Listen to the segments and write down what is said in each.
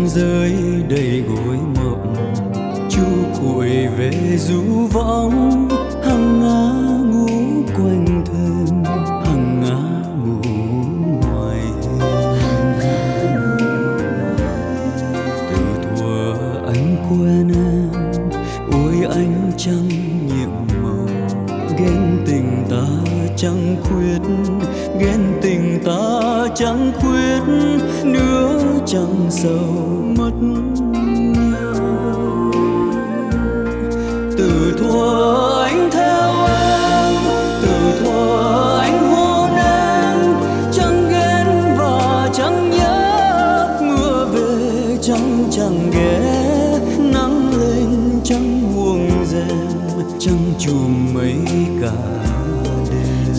trăng rơi đầy gối mộng, chu cuội về du võng, hằng ngả ngủ quanh thềm, hằng ngả ngủ ngoài hiên. Từ thuở anh quen em, ôi anh chẳng nhiệm màu, ghen tình ta chẳng khuyết, ghen tình ta chẳng khuyết, nữa chẳng sầu mất nhau. Từ thuở anh theo em, từ thuở anh hôn em, chẳng ghen và chẳng nhớ, mưa về chẳng ghé, nắng lên chẳng buông rèm, chẳng chùm mấy cả đêm.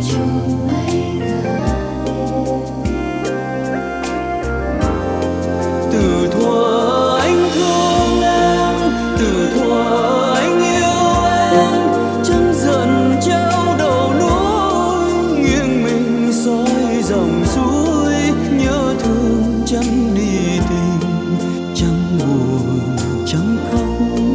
Từ thuở anh thương em, từ thuở anh yêu em, chẳng giận trao đầu núi, nghiêng mình soi dòng suối, nhớ thương chẳng đi tìm, chẳng buồn chẳng khóc.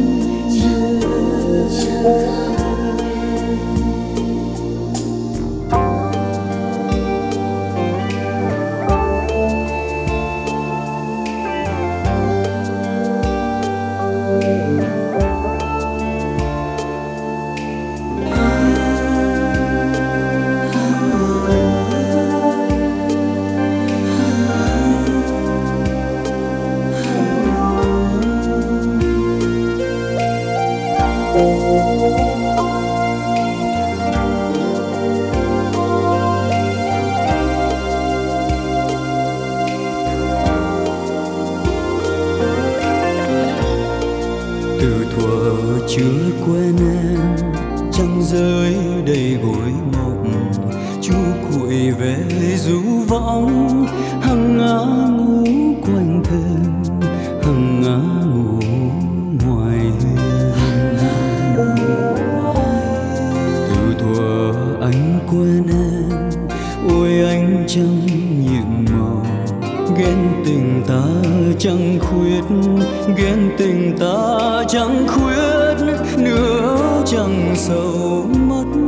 Từ thuở chưa quen em, trăng rơi đầy gối mộng, chu cuội về du võng, hằng ngả ngủ quanh thềm, hằng ngả ngủ ngoài hiên. Từ thuở anh quen em, ôi anh chẳng nhiệm màu, ghen tình ta chẳng khuyết, ghen tình ta chẳng khuyết, nữa chẳng sầu mất